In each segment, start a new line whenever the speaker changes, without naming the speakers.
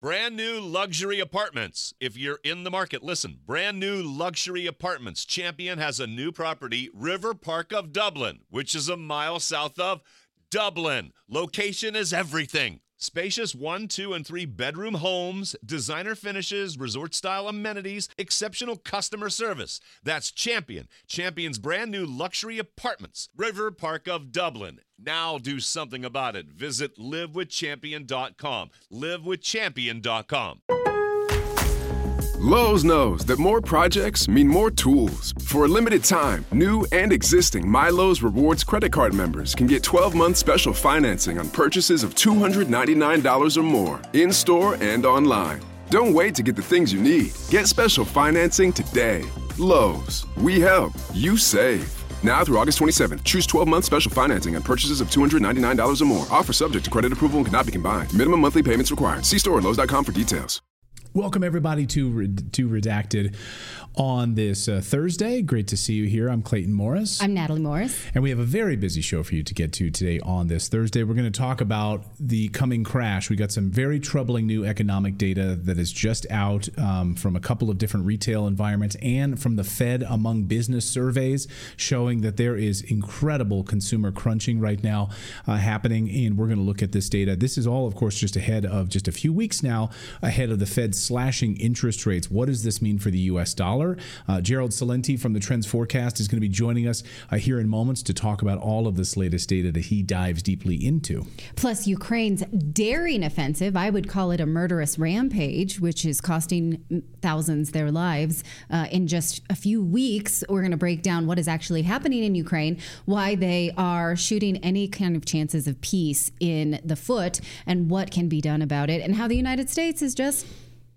Brand new luxury apartments. If you're in the market, listen. Brand new luxury apartments. Champion has a new property, River Park of Dublin, which is a mile south of Dublin. Location is everything. Spacious 1, 2, and 3 bedroom homes, designer finishes, resort-style amenities, exceptional customer service. That's Champion. Champion's brand new luxury apartments. River Park of Dublin. Now do something about it. Visit livewithchampion.com. livewithchampion.com.
Lowe's knows that more projects mean more tools. For a limited time, new and existing MyLowe's Rewards credit card members can get 12-month special financing on purchases of $299 or more, in-store and online. Don't wait to get the things you need. Get special financing today. Lowe's. We help. You save. Now through August 27th, choose 12-month special financing on purchases of $299 or more. Offer subject to credit approval and cannot be combined. Minimum monthly payments required. See store at Lowe's.com for details.
Welcome, everybody, to Redacted on this Thursday. Great to see you here. I'm Clayton Morris.
I'm Natalie Morris.
And we have a very busy show for you to get to today on this Thursday. We're going to talk about the coming crash. We got some very troubling new economic data that is just out from a couple of different retail environments and from the Fed among business surveys showing that there is incredible consumer crunching right now happening. And we're going to look at this data. This is all, of course, just ahead of just a few weeks now ahead of the Fed's slashing interest rates. What does this mean for the U.S. dollar? Gerald Celente from the Trends Forecast is going to be joining us here in moments to talk about all of this latest data that he dives deeply into.
Plus, Ukraine's daring offensive, I would call it a murderous rampage, which is costing thousands their lives in just a few weeks. We're going to break down what is actually happening in Ukraine, why they are shooting any kind of chances of peace in the foot, and what can be done about it, and how the United States is just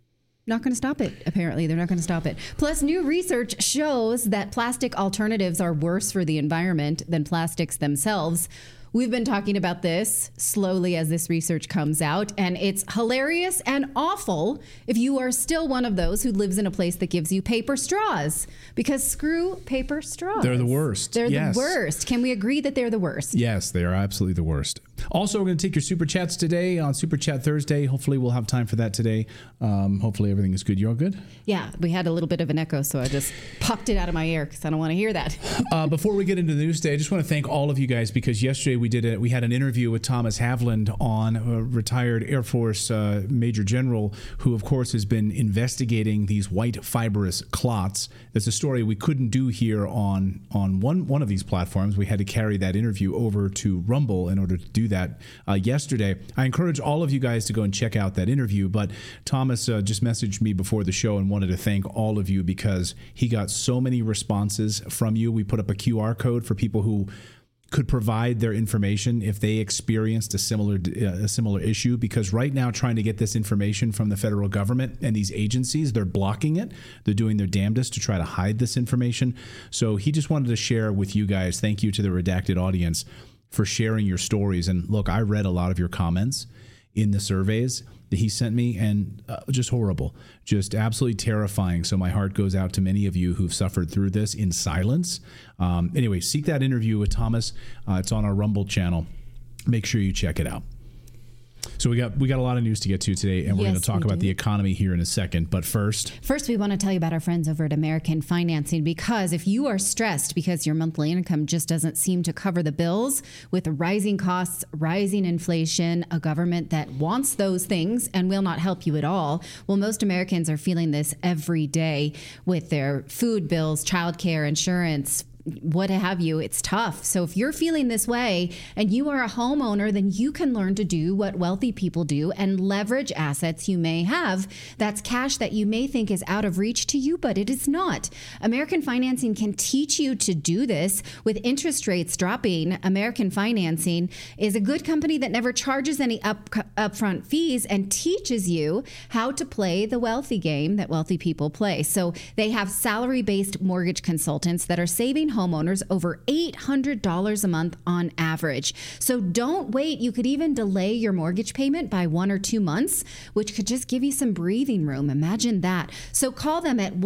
not going to stop it. Apparently, they're not going to stop it. Plus, new research shows that plastic alternatives are worse for the environment than plastics themselves. We've been talking about this slowly as this research comes out, and it's hilarious and awful if you are still one of those who lives in a place that gives you paper straws, because screw paper straws.
They're the worst.
They're the worst. Can we agree that they're the worst?
Yes, they are absolutely the worst. Also, we're going to take your Super Chats today on Super Chat Thursday. Hopefully, we'll have time for that today. Hopefully, everything is good. You all good?
Yeah, we had a little bit of an echo, so I just popped it out of my ear because I don't want to hear that.
Before we get into the news today, I just want to thank all of you guys, because yesterday we had an interview with Thomas Havland on a retired Air Force Major General who, of course, has been investigating these white fibrous clots. That's a story we couldn't do here on one of these platforms. We had to carry that interview over to Rumble in order to do that yesterday. I encourage all of you guys to go and check out that interview, but Thomas just messaged me before the show and wanted to thank all of you because he got so many responses from you. We put up a QR code for people who could provide their information if they experienced a similar issue, because right now trying to get this information from the federal government and these agencies, they're blocking it. They're doing their damnedest to try to hide this information. So he just wanted to share with you guys. Thank you to the Redacted audience for sharing your stories. And look, I read a lot of your comments in the surveys that he sent me, and just horrible, just absolutely terrifying. So my heart goes out to many of you who've suffered through this in silence. Anyway, seek that interview with Thomas. It's on our Rumble channel. Make sure you check it out. So we got a lot of news to get to today, and we're going to talk about the economy here in a second. But first,
we want to tell you about our friends over at American Financing, because if you are stressed because your monthly income just doesn't seem to cover the bills with rising costs, rising inflation, a government that wants those things and will not help you at all, well, most Americans are feeling this every day with their food bills, childcare, insurance, what have you. It's tough. So if you're feeling this way and you are a homeowner, then you can learn to do what wealthy people do and leverage assets you may have. That's cash that you may think is out of reach to you, but it is not. American Financing can teach you to do this with interest rates dropping. American Financing is a good company that never charges any upfront fees and teaches you how to play the wealthy game that wealthy people play. So they have salary-based mortgage consultants that are saving homeowners over $800 a month on average. So don't wait. You could even delay your mortgage payment by 1 or 2 months, which could just give you some breathing room. Imagine that. So call them at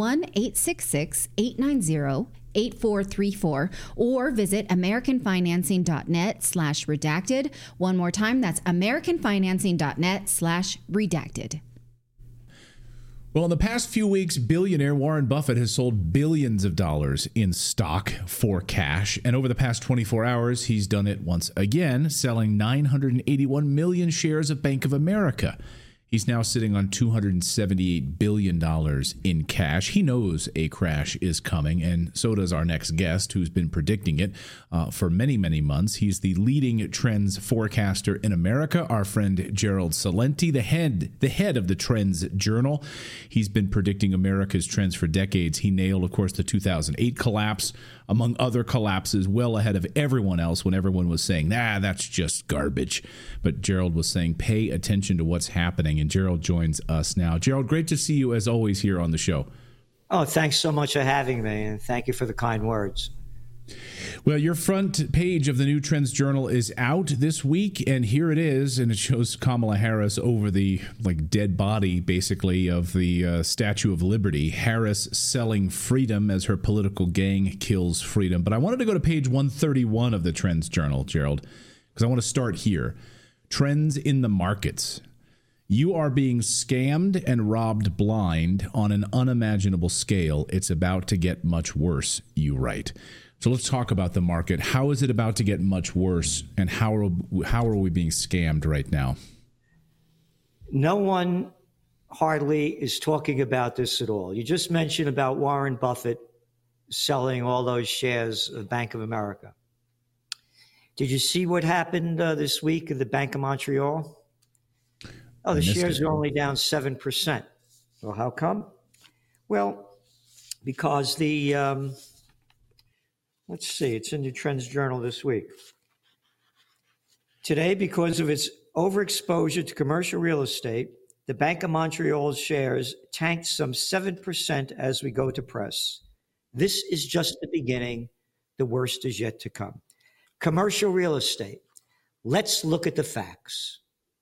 1-866-890-8434 or visit americanfinancing.net/redacted. One more time, that's americanfinancing.net/redacted.
Well, in the past few weeks, billionaire Warren Buffett has sold billions of dollars in stock for cash. And over the past 24 hours, he's done it once again, selling 981 million shares of Bank of America. He's now sitting on $278 billion in cash. He knows a crash is coming, and so does our next guest, who's been predicting it for many, many months. He's the leading trends forecaster in America, our friend Gerald Celente, the head of the Trends Journal. He's been predicting America's trends for decades. He nailed, of course, the 2008 collapse, among other collapses, well ahead of everyone else when everyone was saying, that's just garbage. But Gerald was saying, pay attention to what's happening. And Gerald joins us now. Gerald, great to see you as always here on the show.
Oh, thanks so much for having me, and thank you for the kind words.
Well, your front page of the new Trends Journal is out this week, and here it is, and it shows Kamala Harris over the dead body, basically, of the Statue of Liberty. Harris selling freedom as her political gang kills freedom. But I wanted to go to page 131 of the Trends Journal, Gerald, because I want to start here. Trends in the markets. You are being scammed and robbed blind on an unimaginable scale. It's about to get much worse, you write. So let's talk about the market. How is it about to get much worse, and how are we being scammed right now?
No one hardly is talking about this at all. You just mentioned about Warren Buffett selling all those shares of Bank of America. Did you see what happened this week at the Bank of Montreal? Oh, the shares are only down 7%. Well, how come? Well, because let's see, it's in the Trends Journal this week. Today, because of its overexposure to commercial real estate, the Bank of Montreal's shares tanked some 7% as we go to press. This is just the beginning. The worst is yet to come. Commercial real estate. Let's look at the facts.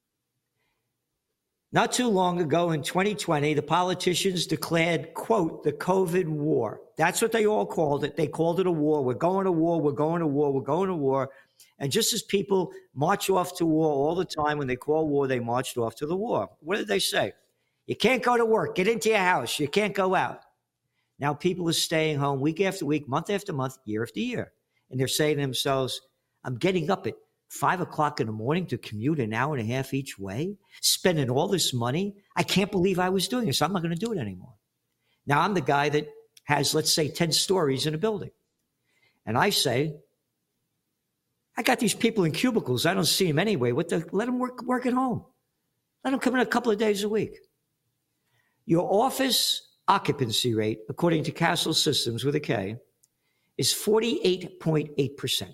Not too long ago in 2020, the politicians declared, quote, the COVID war. That's what they all called it. They called it a war. We're going to war. We're going to war. We're going to war. And just as people march off to war all the time, when they call war, they marched off to the war. What did they say? You can't go to work. Get into your house. You can't go out. Now people are staying home week after week, month after month, year after year. And they're saying to themselves, I'm getting up at 5 o'clock in the morning to commute an hour and a half each way, spending all this money. I can't believe I was doing this. I'm not going to do it anymore. Now, I'm the guy that has, let's say, 10 stories in a building. And I say, I got these people in cubicles. I don't see them anyway. Let them work at home. Let them come in a couple of days a week. Your office occupancy rate, according to Castle Systems with a K, is 48.8%.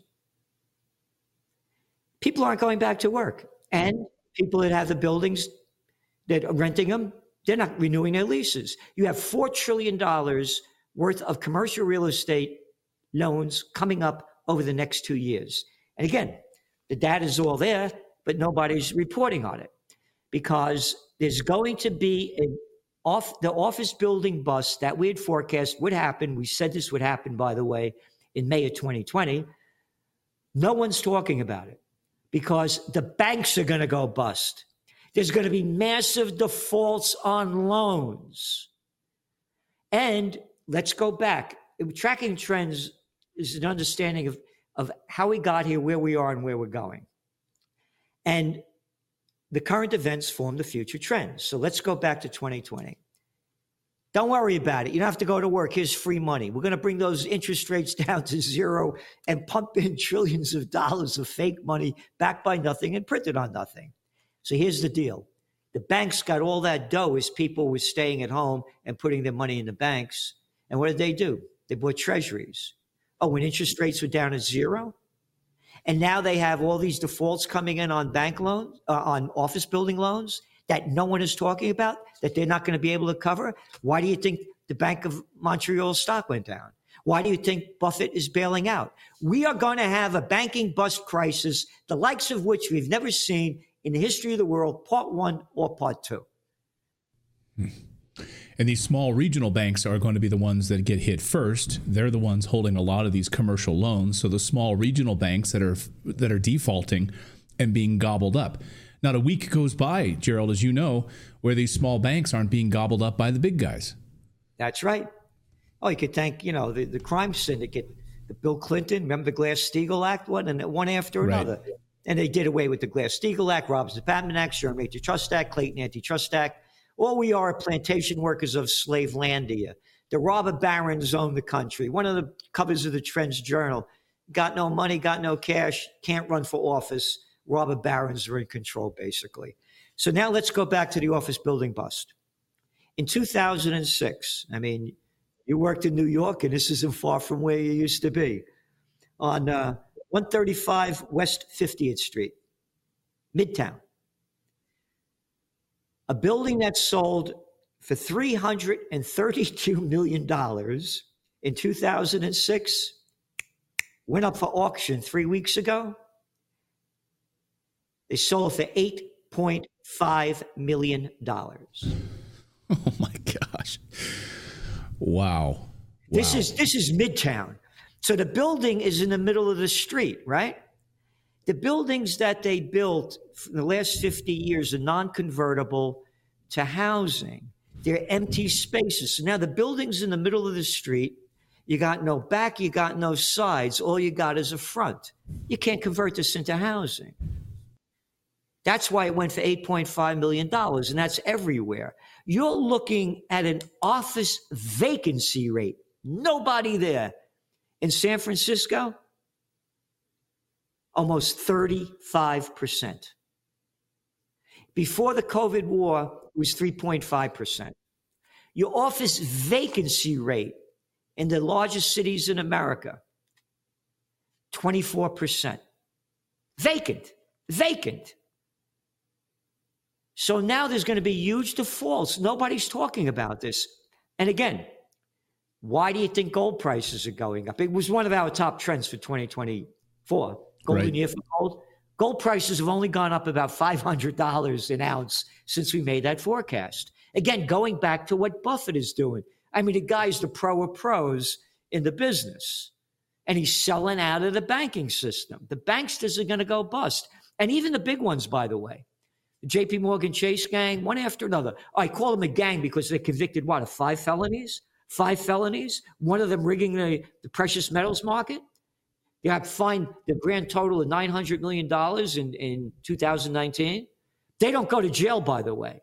People aren't going back to work. And people that have the buildings that are renting them, they're not renewing their leases. You have $4 trillion worth of commercial real estate loans coming up over the next 2 years. And again, the data is all there, but nobody's reporting on it because there's going to be the office building bust that we had forecast would happen. We said this would happen, by the way, in May of 2020. No one's talking about it. Because the banks are going to go bust. There's going to be massive defaults on loans. And let's go back. Tracking trends is an understanding of how we got here, where we are, and where we're going. And the current events form the future trends. So let's go back to 2020. Don't worry about it. You don't have to go to work. Here's free money. We're going to bring those interest rates down to zero and pump in trillions of dollars of fake money backed by nothing and printed on nothing. So here's the deal. The banks got all that dough as people were staying at home and putting their money in the banks. And what did they do? They bought treasuries. Oh, when interest rates were down to zero? And now they have all these defaults coming in on bank loans, on office building loans that no one is talking about, that they're not going to be able to cover. Why do you think the Bank of Montreal stock went down? Why do you think Buffett is bailing out? We are going to have a banking bust crisis, the likes of which we've never seen in the history of the world, part one or part two.
And these small regional banks are going to be the ones that get hit first. They're the ones holding a lot of these commercial loans. So the small regional banks that are defaulting and being gobbled up. Not a week goes by, Gerald, as you know, where these small banks aren't being gobbled up by the big guys.
That's right. Oh, you could thank, the crime syndicate, the Bill Clinton, remember the Glass-Steagall Act one, and one after another. Right. And they did away with the Glass-Steagall Act, Robbins-Patman Act, Sherman Antitrust Act, Clayton Antitrust Act. All we are plantation workers of Slavelandia. The robber barons own the country. One of the covers of the Trends Journal, got no money, got no cash, can't run for office. Robber barons are in control, basically. So now let's go back to the office building bust. In 2006, you worked in New York, and this isn't far from where you used to be, on 135 West 50th Street, Midtown. A building that sold for $332 million in 2006 went up for auction 3 weeks ago. They sold for $8.5 million.
Oh my gosh. Wow.
This is Midtown. So the building is in the middle of the street, right? The buildings that they built for the last 50 years are non-convertible to housing. They're empty spaces. So now the building's in the middle of the street. You got no back, you got no sides. All you got is a front. You can't convert this into housing. That's why it went for $8.5 million, and that's everywhere. You're looking at an office vacancy rate. Nobody there. In San Francisco, almost 35%. Before the COVID war, it was 3.5%. Your office vacancy rate in the largest cities in America, 24%. Vacant. So now there's going to be huge defaults. Nobody's talking about this. And again, why do you think gold prices are going up? It was one of our top trends for 2024. Golden year for gold. Gold prices have only gone up about $500 an ounce since we made that forecast. Again, going back to what Buffett is doing. The guy's the pro of pros in the business. And he's selling out of the banking system. The banksters are going to go bust. And even the big ones, by the way. The JP Morgan Chase gang, one after another. I call them a gang because they're convicted, of 5 felonies? 5 felonies, one of them rigging the precious metals market. They got fined the grand total of $900 million in 2019. They don't go to jail, by the way.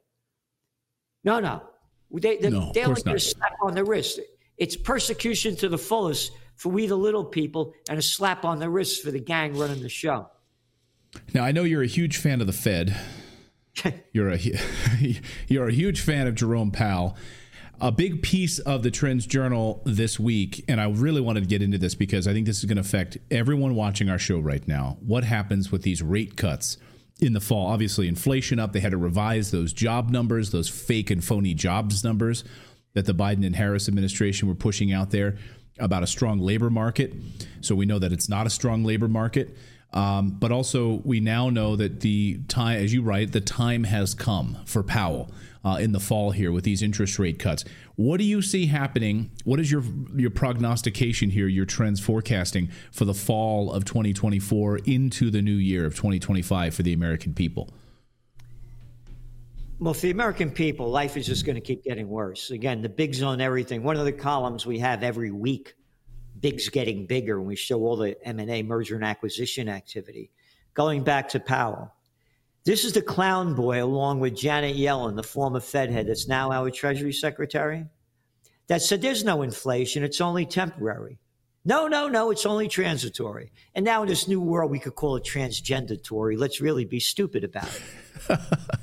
No. They only get a slap on the wrist. It's persecution to the fullest for we the little people and a slap on the wrist for the gang running the show.
Now, I know you're a huge fan of the Fed. You're a huge fan of Jerome Powell. A big piece of the Trends Journal this week, and I really wanted to get into this because I think this is going to affect everyone watching our show right now. What happens with these rate cuts in the fall? Obviously, inflation up. They had to revise those job numbers, those fake and phony jobs numbers that the Biden and Harris administration were pushing out there about a strong labor market. So we know that it's not a strong labor market. But also, we now know that the time, as you write, the time has come for Powell in the fall here with these interest rate cuts. What do you see happening? What is your prognostication here, your trends forecasting for the fall of 2024 into the new year of 2025 for the American people?
Well, for the American people, life is just going to keep getting worse. Again, the bigs own everything. One of the columns we have every week, Big's getting bigger, and we show all the M&A, merger and acquisition activity. Going back to Powell, this is the clown boy along with Janet Yellen, the former Fed head that's now our Treasury Secretary, that said there's no inflation, it's only temporary. No, it's only transitory. And now in this new world, we could call it transgendatory. Let's really be stupid about it.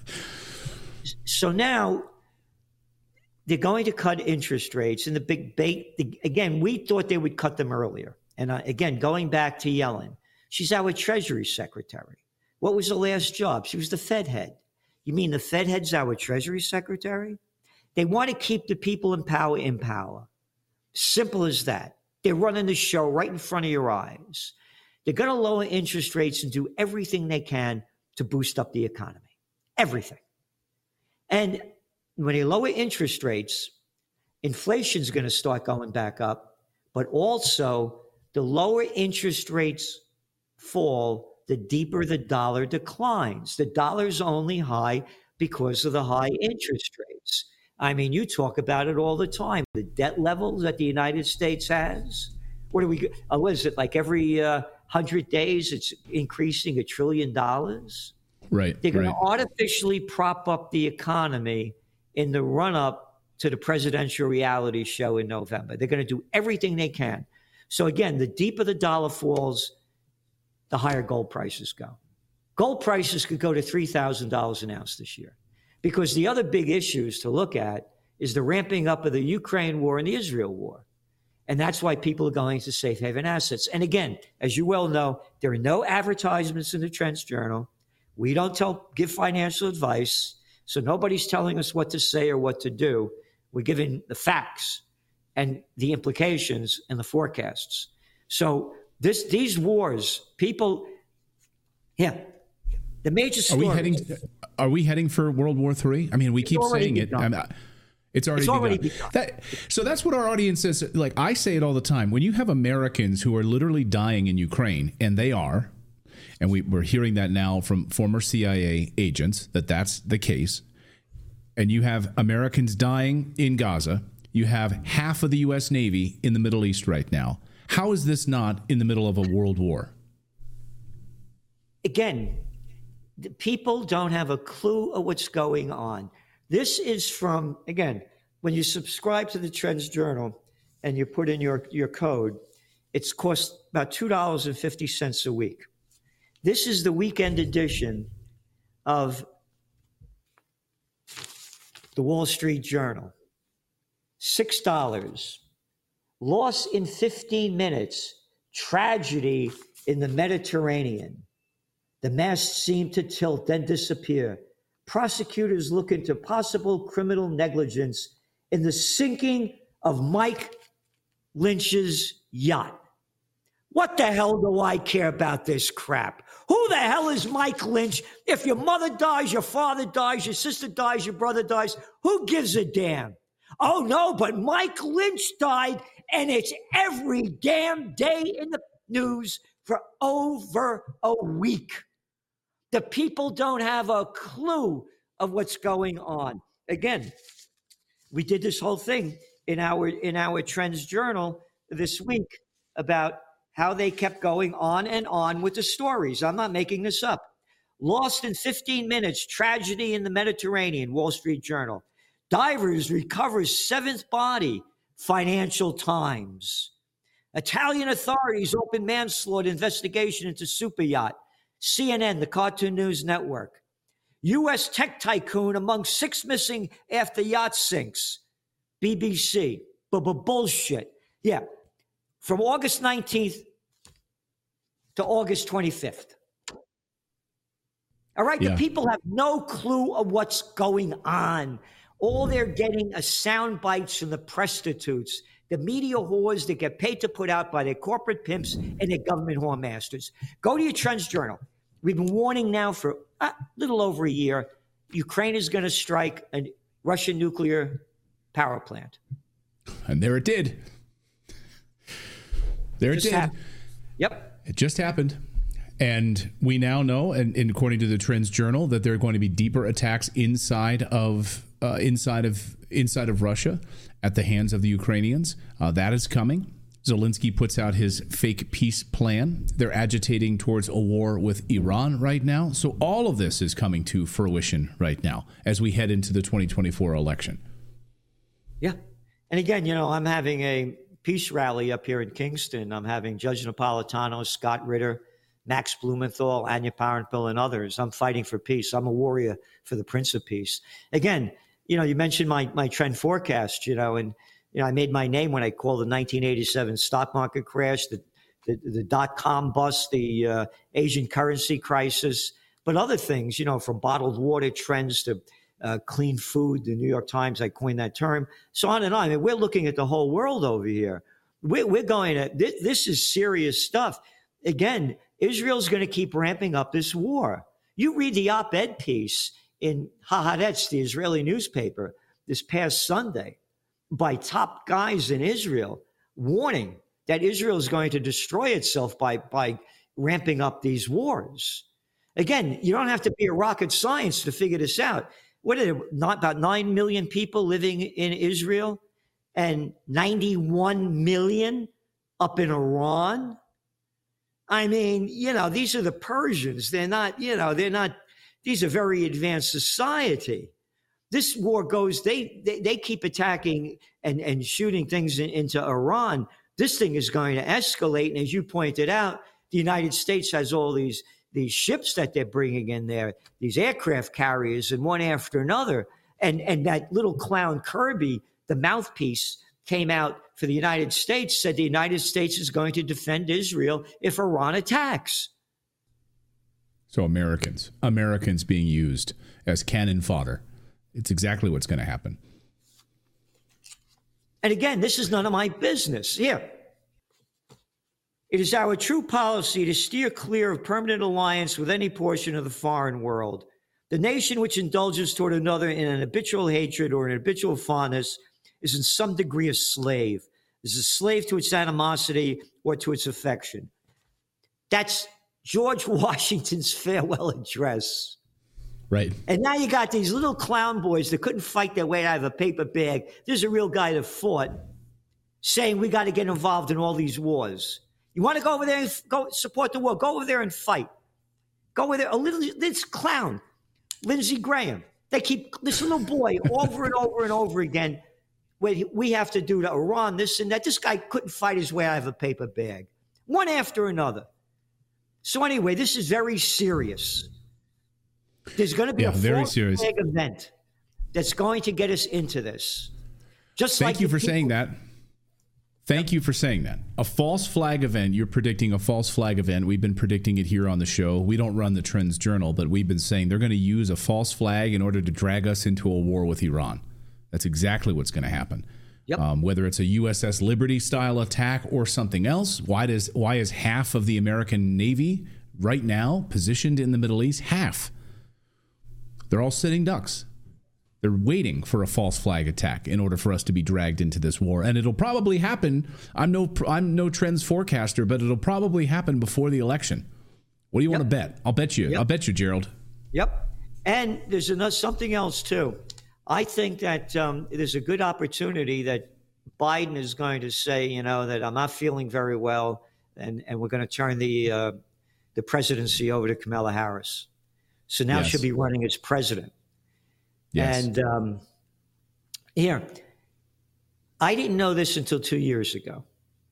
So now they're going to cut interest rates, and the big bait, again, we thought they would cut them earlier. And again, going back to Yellen, she's our Treasury Secretary. What was the last job? She was the Fed head. You mean the Fed head's our Treasury Secretary? They want to keep the people in power in power. Simple as that. They're running the show right in front of your eyes. They're going to lower interest rates and do everything they can to boost up the economy. Everything. And when they lower interest rates, inflation's going to start going back up, but also the lower interest rates fall, the deeper the dollar declines. The dollar's only high because of the high interest rates. I mean, you talk about it all the time. The debt levels that the United States has. What is it, like every 100 days it's increasing $1 trillion?
Right.
They're going to artificially prop up the economy in the run-up to the presidential reality show in November. They're going to do everything they can. So again, the deeper the dollar falls, the higher gold prices go. Gold prices could go to $3,000 an ounce this year, because the other big issues to look at is the ramping up of the Ukraine war and the Israel war. And that's why people are going to safe haven assets. And again, as you well know, there are no advertisements in the Trends Journal. We don't give financial advice. So nobody's telling us what to say or what to do. We're giving the facts and the implications and the forecasts. So these wars, people, the major stories.
Are we heading for World War III? I mean, we keep saying it. It's already begun. So that's what our audience says. Like, I say it all the time. When you have Americans who are literally dying in Ukraine, and they are, and we're hearing that now from former CIA agents, that's the case, and you have Americans dying in Gaza, you have half of the U.S. Navy in the Middle East right now. How is this not in the middle of a world war?
Again, the people don't have a clue of what's going on. This is from, again, when you subscribe to the Trends Journal and you put in your code, it's cost about $2.50 a week. This is the weekend edition of the Wall Street Journal. $6. Loss in 15 minutes. Tragedy in the Mediterranean. The masts seem to tilt, then disappear. Prosecutors look into possible criminal negligence in the sinking of Mike Lynch's yacht. What the hell do I care about this crap? Who the hell is Mike Lynch? If your mother dies, your father dies, your sister dies, your brother dies, who gives a damn? Oh, no, but Mike Lynch died, and it's every damn day in the news for over a week. The people don't have a clue of what's going on. Again, we did this whole thing in our Trends Journal this week about how they kept going on and on with the stories. I'm not making this up. Lost in 15 minutes, tragedy in the Mediterranean, Wall Street Journal. Divers recovers seventh body, Financial Times. Italian authorities open manslaughter investigation into super yacht, CNN, the Cartoon News Network. U.S. tech tycoon among 6 missing after yacht sinks, BBC. Bullshit. Yeah. From August 19th to August 25th. All right? Yeah. The people have no clue of what's going on. All they're getting are sound bites from the prostitutes, the media whores that get paid to put out by their corporate pimps and their government whoremasters. Go to your Trends Journal. We've been warning now for a little over a year. Ukraine is going to strike a Russian nuclear power plant.
And there it did. There it did.
Yep.
It just happened. And we now know, and according to the Trends Journal, that there are going to be deeper attacks inside of Russia at the hands of the Ukrainians. That is coming. Zelensky puts out his fake peace plan. They're agitating towards a war with Iran right now. So all of this is coming to fruition right now as we head into the 2024 election.
Yeah. And again, I'm having a peace rally up here in Kingston. I'm having Judge Napolitano, Scott Ritter, Max Blumenthal, Anya Parentville, and others. I'm fighting for peace. I'm a warrior for the Prince of Peace. Again, you mentioned my trend forecast, and I made my name when I called the 1987 stock market crash, the dot-com bust, the Asian currency crisis, but other things, from bottled water trends to clean food. The New York Times, I coined that term, so on and on. I mean, we're looking at the whole world over here. We're going to, this is serious stuff. Again, Israel's going to keep ramping up this war. You read the op-ed piece in Haaretz, the Israeli newspaper, this past Sunday, by top guys in Israel, warning that Israel is going to destroy itself by ramping up these wars. Again, you don't have to be a rocket science to figure this out. What are there, not about 9 million people living in Israel and 91 million up in Iran? I mean, these are the Persians. They're not, these are very advanced society. This war goes, they keep attacking and shooting things into Iran. This thing is going to escalate. And as you pointed out, the United States has all these ships that they're bringing in there, these aircraft carriers, and one after another. And that little clown Kirby, the mouthpiece, came out for the United States, said the United States is going to defend Israel if Iran attacks.
So Americans being used as cannon fodder. It's exactly what's going to happen.
And again, this is none of my business. Here. It is our true policy to steer clear of permanent alliance with any portion of the foreign world. The nation which indulges toward another in an habitual hatred or an habitual fondness is in some degree a slave. Is a slave to its animosity or to its affection. That's George Washington's farewell address.
Right.
And now you got these little clown boys that couldn't fight their way out of a paper bag. There's a real guy that fought, saying we got to get involved in all these wars. You want to go over there and go support the war? Go over there and fight. Go over there. This clown, Lindsey Graham. They keep this little boy over and over and over again. We have to do to Iran this and that. This guy couldn't fight his way out of a paper bag. One after another. So anyway, this is very serious. There's going to be a false flag event that's going to get us into this.
Thank you for saying that. Thank you for saying that. A false flag event. You're predicting a false flag event. We've been predicting it here on the show. We don't run the Trends Journal, but we've been saying they're going to use a false flag in order to drag us into a war with Iran. That's exactly what's going to happen.
Yep.
Whether it's a USS Liberty style attack or something else. Why is half of the American Navy right now positioned in the Middle East? Half. They're all sitting ducks. They're waiting for a false flag attack in order for us to be dragged into this war. And it'll probably happen. I'm no trends forecaster, but it'll probably happen before the election. What do you want to bet? I'll bet you. I'll bet you, Gerald.
Yep. And there's something else, too. I think that there's a good opportunity that Biden is going to say, that I'm not feeling very well, and we're going to turn the presidency over to Kamala Harris. So now she'll be running as president.
Yes.
And here, I didn't know this until 2 years ago.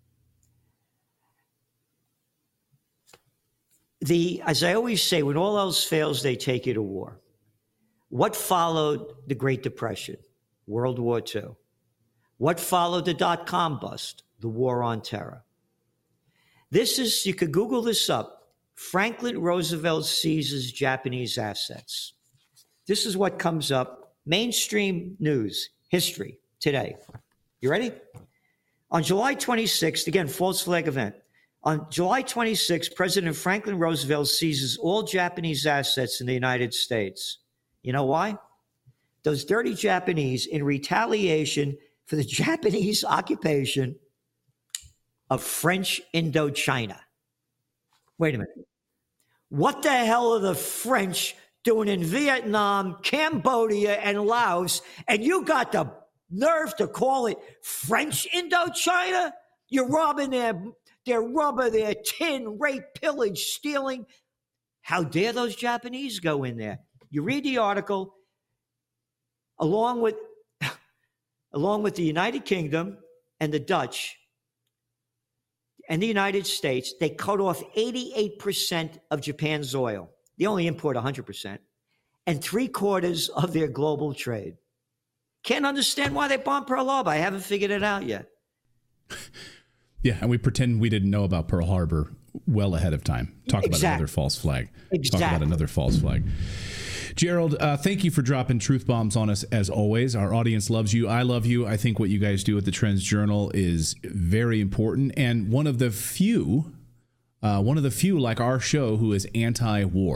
As I always say, when all else fails, they take you to war. What followed the Great Depression? World War II. What followed the dot-com bust? The War on Terror. You could Google this up. Franklin Roosevelt seizes Japanese assets. This is what comes up. Mainstream news, history, today. You ready? On July 26th, again, false flag event. On July 26th, President Franklin Roosevelt seizes all Japanese assets in the United States. You know why? Those dirty Japanese, in retaliation for the Japanese occupation of French Indochina. Wait a minute. What the hell are the French doing in Vietnam, Cambodia, and Laos? And you got the nerve to call it French Indochina? You're robbing their rubber, their tin, rape, pillage, stealing. How dare those Japanese go in there? You read the article, along with the United Kingdom and the Dutch and the United States, they cut off 88% of Japan's oil. They only import 100%, and 3/4 of their global trade. Can't understand why they bombed Pearl Harbor. I haven't figured it out yet.
Yeah, and we pretend we didn't know about Pearl Harbor well ahead of time. Talk about another false flag.
Exactly.
Talk about another false flag. Gerald, thank you for dropping truth bombs on us as always. Our audience loves you. I love you. I think what you guys do at the Trends Journal is very important. And one of the few like our show who is anti-war.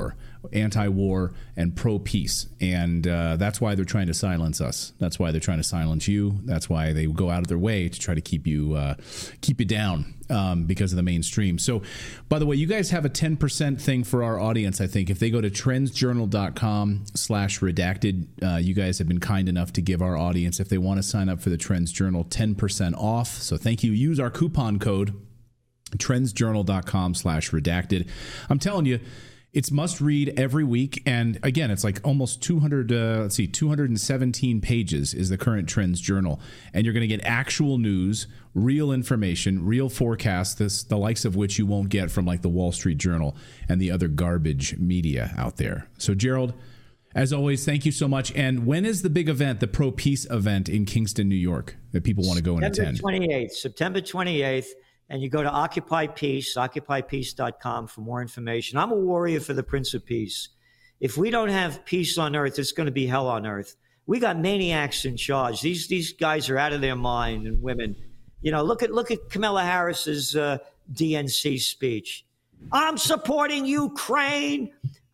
anti-war, and pro-peace. And that's why they're trying to silence us. That's why they're trying to silence you. That's why they go out of their way to try to keep you down because of the mainstream. So, by the way, you guys have a 10% thing for our audience, I think. If they go to trendsjournal.com/redacted, you guys have been kind enough to give our audience, if they want to sign up for the Trends Journal, 10% off. So thank you. Use our coupon code, trendsjournal.com/redacted. I'm telling you, it's must read every week. And again, it's like almost 217 pages is the current Trends Journal. And you're going to get actual news, real information, real forecasts, the likes of which you won't get from like the Wall Street Journal and the other garbage media out there. So, Gerald, as always, thank you so much. And when is the big event, the Pro Peace event in Kingston, New York, that people want to go and attend?
September 28th. And you go to Occupy Peace, occupypeace.com for more information. I'm a warrior for the Prince of Peace. If we don't have peace on earth, it's going to be hell on earth. We got maniacs in charge. These guys are out of their mind, and women. You know, look at Kamala Harris's DNC speech. I'm supporting Ukraine.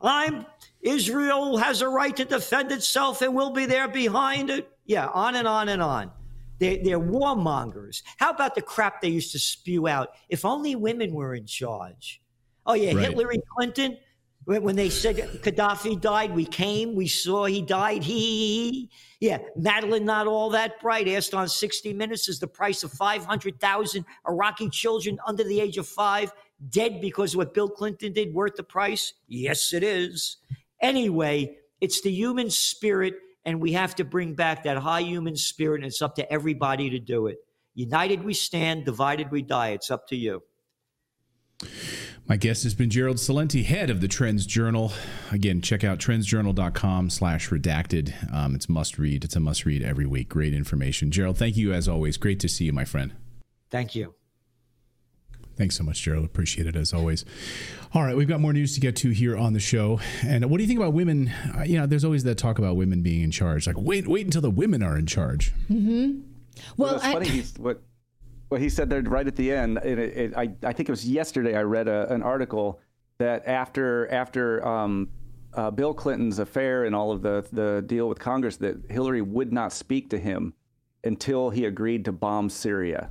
Israel has a right to defend itself, and we'll be there behind it. Yeah, on and on and on. They're warmongers. How about the crap they used to spew out? If only women were in charge. Oh, yeah, right. Hillary Clinton, when they said Gaddafi died, we came, we saw he died. Yeah, Madeline, not all that bright, asked on 60 Minutes, is the price of 500,000 Iraqi children under the age of 5 dead because of what Bill Clinton did worth the price? Yes, it is. Anyway, it's the human spirit. And we have to bring back that high human spirit, and it's up to everybody to do it. United we stand, divided we die. It's up to you.
My guest has been Gerald Celente, head of the Trends Journal. Again, check out trendsjournal.com/redacted. It's must read. It's a must read every week. Great information. Gerald, thank you as always. Great to see you, my friend.
Thank you.
Thanks so much, Gerald. Appreciate it as always. All right, we've got more news to get to here on the show. And what do you think about women? There's always that talk about women being in charge. Like, wait until the women are in charge.
Mm-hmm. Well,
it's funny. What he said there right at the end. I think it was yesterday. I read an article that after Bill Clinton's affair and all of the deal with Congress, that Hillary would not speak to him until he agreed to bomb Syria.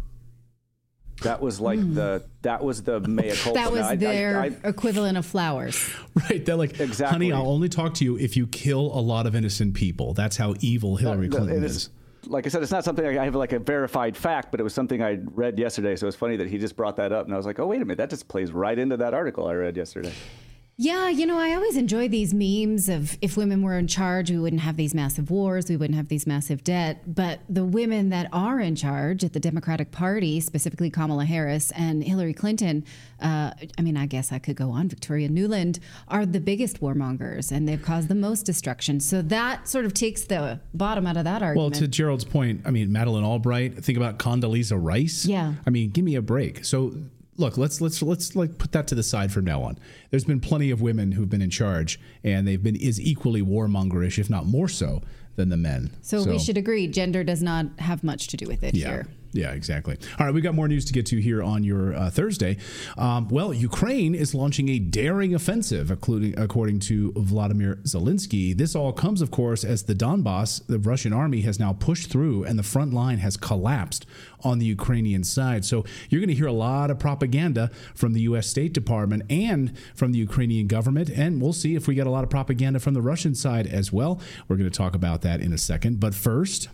That was like the mea culpa.
That was their equivalent of flowers.
Right. They're like, exactly. Honey, I'll only talk to you if you kill a lot of innocent people. That's how evil Hillary Clinton is.
Like I said, it's not something I have like a verified fact, but it was something I read yesterday. So it's funny that he just brought that up. And I was like, oh, wait a minute. That just plays right into that article I read yesterday.
Yeah, I always enjoy these memes of if women were in charge, we wouldn't have these massive wars, we wouldn't have these massive debt. But the women that are in charge at the Democratic Party, specifically Kamala Harris and Hillary Clinton, I guess I could go on, Victoria Nuland, are the biggest warmongers, and they've caused the most destruction. So that sort of takes the bottom out of that argument.
Well, to Gerald's point, Madeleine Albright, think about Condoleezza Rice.
Yeah.
Give me a break. So look, let's like put that to the side from now on. There's been plenty of women who've been in charge, and they've been as equally warmongerish, if not more so, than the men.
So we should agree, gender does not have much to do with it here.
Yeah, exactly. All right, we got more news to get to here on your Thursday. Ukraine is launching a daring offensive, according to Vladimir Zelensky. This all comes, of course, as the Donbass, the Russian army, has now pushed through and the front line has collapsed on the Ukrainian side. So you're going to hear a lot of propaganda from the U.S. State Department and from the Ukrainian government, and we'll see if we get a lot of propaganda from the Russian side as well. We're going to talk about that in a second. But first,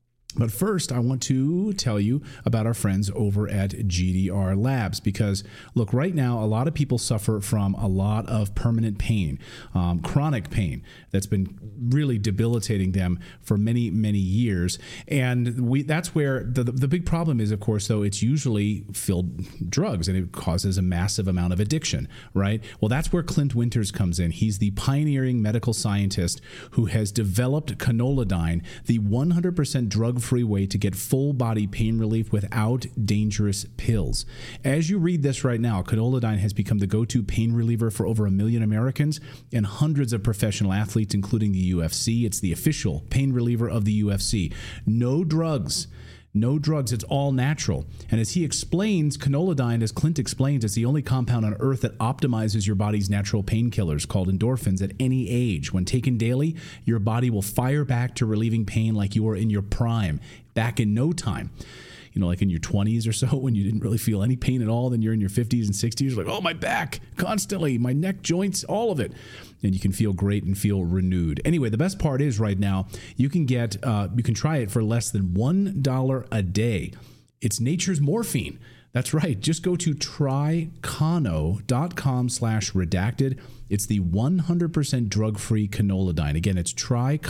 I want to tell you about our friends over at GDR Labs, because, look, right now, a lot of people suffer from a lot of permanent pain, chronic pain that's been really debilitating them for many, many years. And that's where the big problem is, of course, though, it's usually filled drugs, and it causes a massive amount of addiction, right? Well, that's where Clint Winters comes in. He's the pioneering medical scientist who has developed Canolidine, the 100% drug-free way to get full body pain relief without dangerous pills. As you read this right now, Canolidine has become the go-to pain reliever for over 1 million Americans and hundreds of professional athletes, including the UFC. It's the official pain reliever of the UFC. No drugs, No drugs. It's all natural. And as he explains, Canoladine, as Clint explains, is the only compound on earth that optimizes your body's natural painkillers called endorphins at any age. When taken daily, your body will fire back to relieving pain like you were in your prime, back in no time. You know, like in your 20s or so, when you didn't really feel any pain at all, then you're in your 50s and 60s, you're like, oh, my back, constantly, my neck, joints, all of it. And you can feel great and feel renewed. Anyway, the best part is right now, you can try it for less than $1 a day. It's nature's morphine. That's right. Just go to trykano.com/redacted. It's the 100% drug-free Canoladine. Again, it's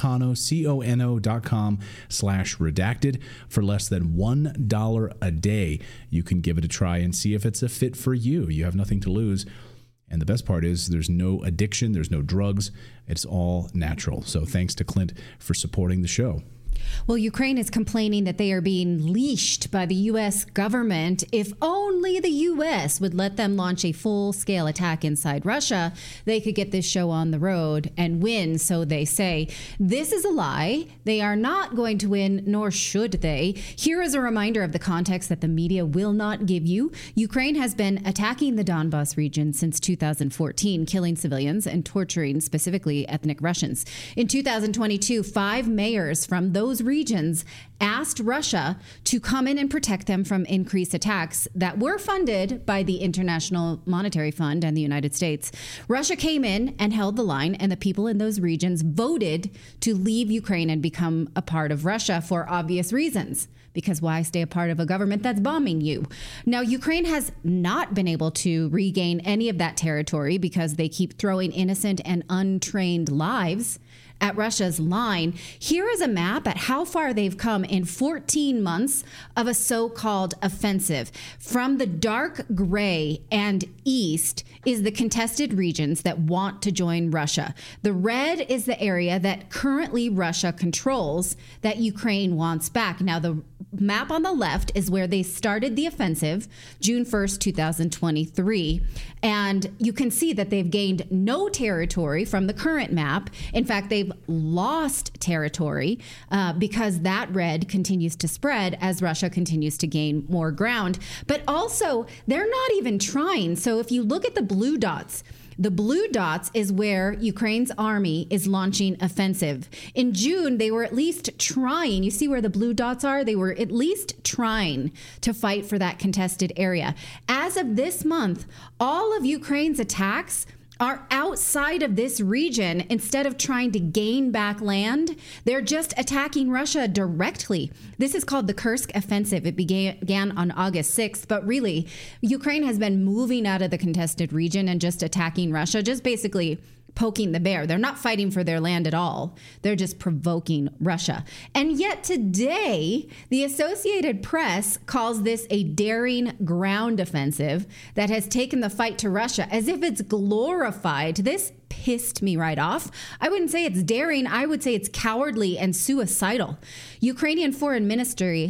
trykano.com/redacted. For less than $1 a day, you can give it a try and see if it's a fit for you. You have nothing to lose. And the best part is there's no addiction, there's no drugs. It's all natural. So thanks to Clint for supporting the show.
Well, Ukraine is complaining that they are being leashed by the U.S. government. If only the U.S. would let them launch a full-scale attack inside Russia, they could get this show on the road and win, so they say. This is a lie. They are not going to win, nor should they. Here is a reminder of the context that the media will not give you. Ukraine has been attacking the Donbas region since 2014, killing civilians and torturing specifically ethnic Russians. In 2022, 5 mayors from those regions asked Russia to come in and protect them from increased attacks that were funded by the International Monetary Fund and the United States. Russia came in and held the line, and the people in those regions voted to leave Ukraine and become a part of Russia for obvious reasons. Because why stay a part of a government that's bombing you? Now, Ukraine has not been able to regain any of that territory because they keep throwing innocent and untrained lives at Russia's line. Here is a map at how far they've come in 14 months of a so-called offensive. From the dark gray and east is the contested regions that want to join Russia. The red is the area that currently Russia controls that Ukraine wants back. Now, the map on the left is where they started the offensive, June 1st, 2023. And you can see that they've gained no territory from the current map. In fact, they've lost territory because that red continues to spread as Russia continues to gain more ground. But also, they're not even trying. So if you look at the blue dots is where Ukraine's army is launching offensive. In June, they were at least trying. You see where the blue dots are? They were at least trying to fight for that contested area. As of this month, all of Ukraine's attacks are outside of this region. Instead of trying to gain back land, they're just attacking Russia directly. This is called the Kursk Offensive. It began on August 6th, but really, Ukraine has been moving out of the contested region and just attacking Russia, just basically poking the bear. They're not fighting for their land at all. They're just provoking Russia. And yet today, the Associated Press calls this a daring ground offensive that has taken the fight to Russia as if it's glorified. This pissed me right off. I wouldn't say it's daring. I would say it's cowardly and suicidal. Ukrainian Foreign Minister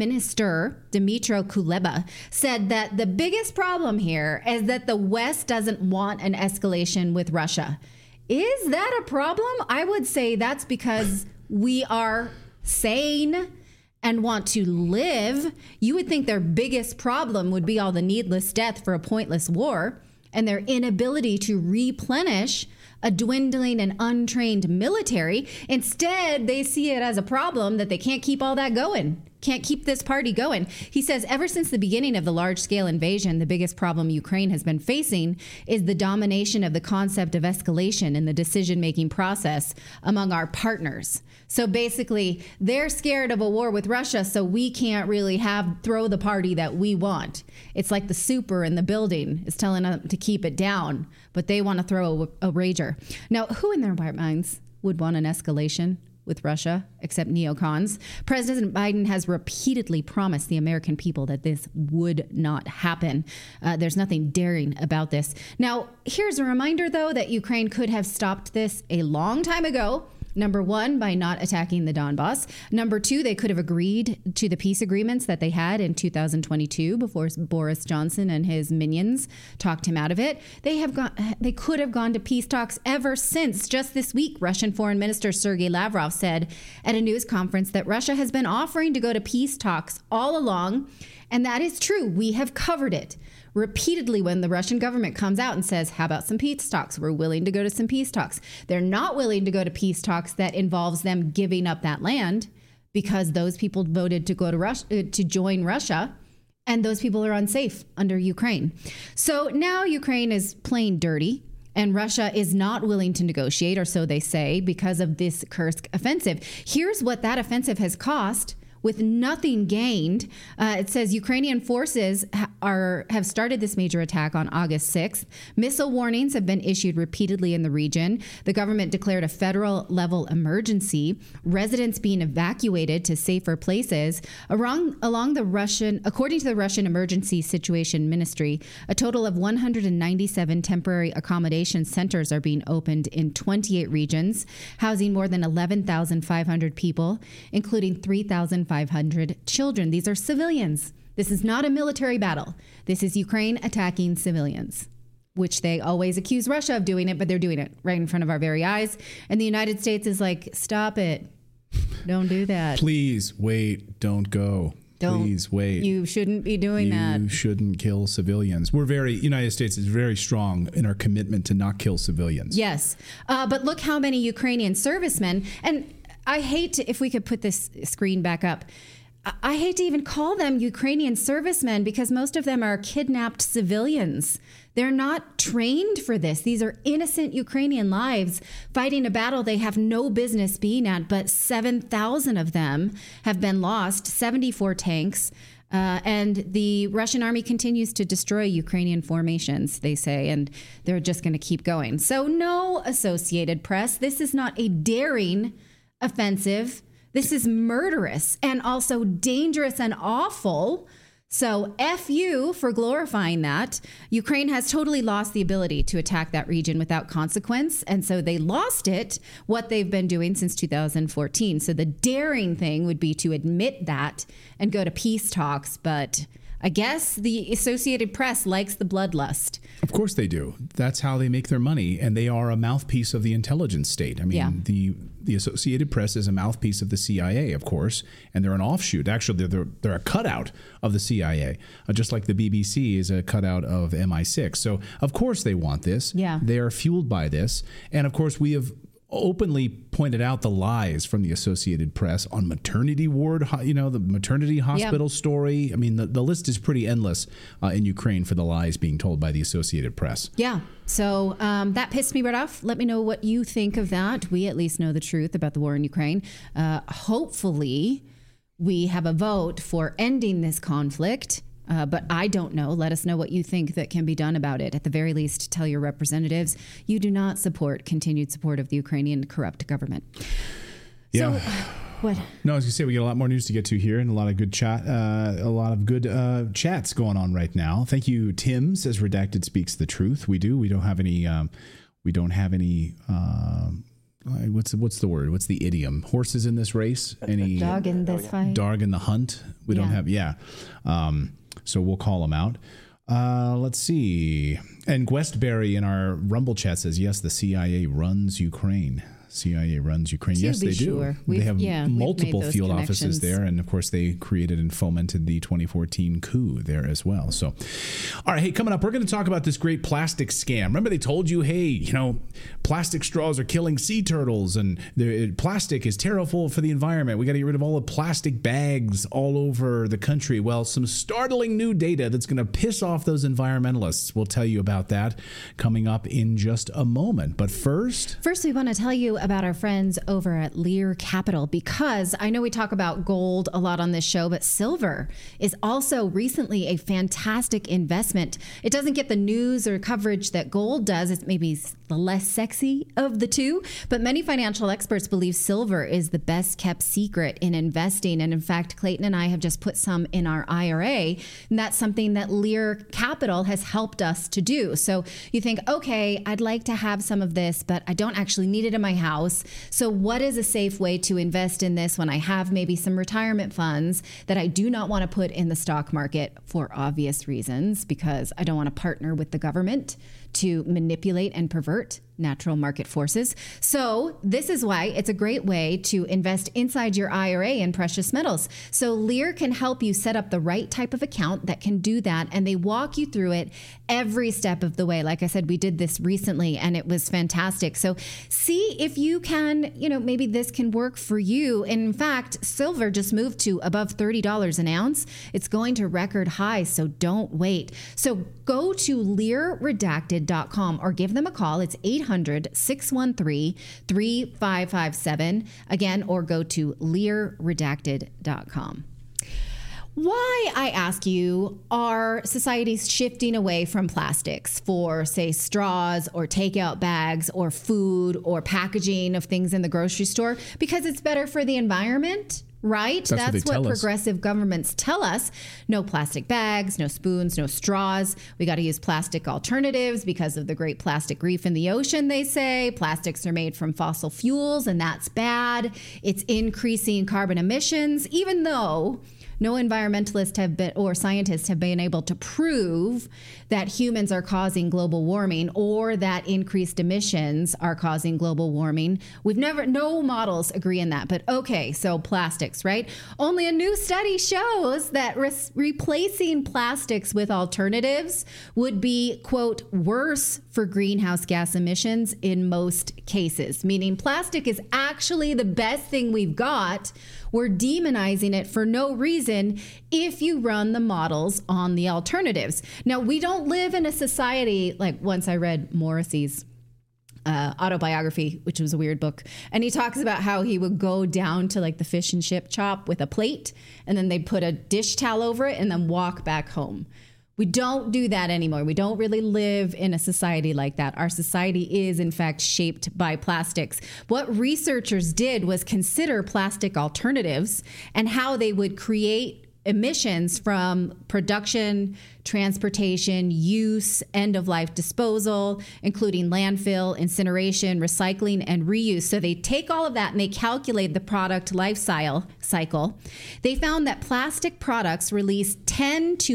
Dmytro Kuleba said that the biggest problem here is that the West doesn't want an escalation with Russia. Is that a problem? I would say that's because we are sane and want to live. You would think their biggest problem would be all the needless death for a pointless war and their inability to replenish a dwindling and untrained military. Instead, they see it as a problem that they can't keep all that going, can't keep this party going. He says, ever since the beginning of the large-scale invasion, the biggest problem Ukraine has been facing is the domination of the concept of escalation in the decision-making process among our partners. So basically, they're scared of a war with Russia, so we can't really throw the party that we want. It's like the super in the building is telling them to keep it down, but they want to throw a rager. Now, who in their right minds would want an escalation with Russia, except neocons? President Biden has repeatedly promised the American people that this would not happen. There's nothing daring about this. Now, here's a reminder, though, that Ukraine could have stopped this a long time ago Number one, by not attacking the Donbass. Number two, they could have agreed to the peace agreements that they had in 2022 before Boris Johnson and his minions talked him out of it. They could have gone to peace talks ever since. Just this week, Russian Foreign Minister Sergei Lavrov said at a news conference that Russia has been offering to go to peace talks all along. And that is true. We have covered it. Repeatedly, when the Russian government comes out and says, how about some peace talks? We're willing to go to some peace talks. They're not willing to go to peace talks that involves them giving up that land because those people voted to go to Russia, to join Russia. And those people are unsafe under Ukraine. So now Ukraine is playing dirty. And Russia is not willing to negotiate, or so they say, because of this Kursk offensive. Here's what that offensive has cost with nothing gained. It says Ukrainian forces have started this major attack on August 6th. Missile warnings have been issued repeatedly in the region. The government declared a federal level emergency. Residents being evacuated to safer places. According to the Russian Emergency Situation Ministry, a total of 197 temporary accommodation centers are being opened in 28 regions, housing more than 11,500 people, including 3,500 children. These are civilians. This is not a military battle. This is Ukraine attacking civilians, which they always accuse Russia of doing it, but they're doing it right in front of our very eyes. And the United States is like, stop it. Don't do that.
Please wait. Don't go. Please wait.
You shouldn't be doing that.
You shouldn't kill civilians. United States is very strong in our commitment to not kill civilians.
Yes. But look how many Ukrainian servicemen, and I hate to, if we could put this screen back up, I hate to even call them Ukrainian servicemen because most of them are kidnapped civilians. They're not trained for this. These are innocent Ukrainian lives fighting a battle they have no business being at, but 7,000 of them have been lost, 74 tanks. And the Russian army continues to destroy Ukrainian formations, they say, and they're just going to keep going. So no, Associated Press, this is not a daring offensive. This is murderous and also dangerous and awful. So F you for glorifying that. Ukraine has totally lost the ability to attack that region without consequence. And so they lost it, what they've been doing since 2014. So the daring thing would be to admit that and go to peace talks. But I guess the Associated Press likes the bloodlust.
Of course they do. That's how they make their money. And they are a mouthpiece of the intelligence state. I mean, the Associated Press is a mouthpiece of the CIA, of course, and they're an offshoot. Actually, they're a cutout of the CIA, just like the BBC is a cutout of MI6. So, of course, they want this.
Yeah.
They are fueled by this. And, of course, we have openly pointed out the lies from the Associated Press on maternity ward, the maternity hospital story. I mean, the list is pretty endless in Ukraine for the lies being told by the Associated Press.
Yeah. So that pissed me right off. Let me know what you think of that. We at least know the truth about the war in Ukraine. Hopefully, we have a vote for ending this conflict. But I don't know. Let us know what you think that can be done about it. At the very least, tell your representatives you do not support continued support of the Ukrainian corrupt government.
Yeah.
So, what?
No, I was going to say we get a lot more news to get to here and a lot of good chat, chats going on right now. Thank you, Tim says Redacted speaks the truth. We do. We don't have any. What's the word? What's the idiom? Horses in this race? Any
dog in this fight?
Dog in the hunt? We don't have. Yeah. So we'll call them out. Let's see. And Guestberry in our Rumble chat says, yes, the CIA runs Ukraine. CIA runs Ukraine. Yes, they do. They have multiple field offices there. And of course, they created and fomented the 2014 coup there as well. So, all right. Hey, coming up, we're going to talk about this great plastic scam. Remember they told you, hey, plastic straws are killing sea turtles and plastic is terrible for the environment. We got to get rid of all the plastic bags all over the country. Well, some startling new data that's going to piss off those environmentalists. We'll tell you about that coming up in just a moment. But first,
we want to tell you about our friends over at Lear Capital, because I know we talk about gold a lot on this show, but silver is also recently a fantastic investment. It doesn't get the news or coverage that gold does. It's maybe the less sexy of the two. But many financial experts believe silver is the best kept secret in investing. And in fact, Clayton and I have just put some in our IRA, and that's something that Lear Capital has helped us to do. So you think, okay, I'd like to have some of this, but I don't actually need it in my house. So what is a safe way to invest in this when I have maybe some retirement funds that I do not want to put in the stock market for obvious reasons, because I don't want to partner with the government to manipulate and pervert natural market forces. So this is why it's a great way to invest inside your IRA in precious metals. So Lear can help you set up the right type of account that can do that, and they walk you through it every step of the way. Like I said, we did this recently and it was fantastic. So see if you can, maybe this can work for you. In fact, silver just moved to above $30 an ounce. It's going to record highs, so don't wait. So go to LearRedacted.com or give them a call. It's 800-613-3557. Again, or go to LearRedacted.com. Why, I ask you, are societies shifting away from plastics for, say, straws or takeout bags or food or packaging of things in the grocery store? Because it's better for the environment, right? That's what progressive governments tell us. No plastic bags, no spoons, no straws. We got to use plastic alternatives because of the great plastic reef in the ocean, they say. Plastics are made from fossil fuels, and that's bad. It's increasing carbon emissions, even though no environmentalists have been, or scientists have been able to prove that humans are causing global warming or that increased emissions are causing global warming. No models agree in that. But okay, so plastics, right? Only a new study shows that replacing plastics with alternatives would be, quote, worse for greenhouse gas emissions in most cases, meaning plastic is actually the best thing we've got. We're demonizing it for no reason if you run the models on the alternatives. Now, we don't live in a society like once I read Morrissey's autobiography, which was a weird book. And he talks about how he would go down to like the fish and chip shop with a plate, and then they'd put a dish towel over it and then walk back home. We don't do that anymore. We don't really live in a society like that. Our society is, in fact, shaped by plastics. What researchers did was consider plastic alternatives and how they would create emissions from production, transportation, use, end-of-life disposal, including landfill, incineration, recycling, and reuse. So they take all of that and they calculate the product life cycle. They found that plastic products release 10 to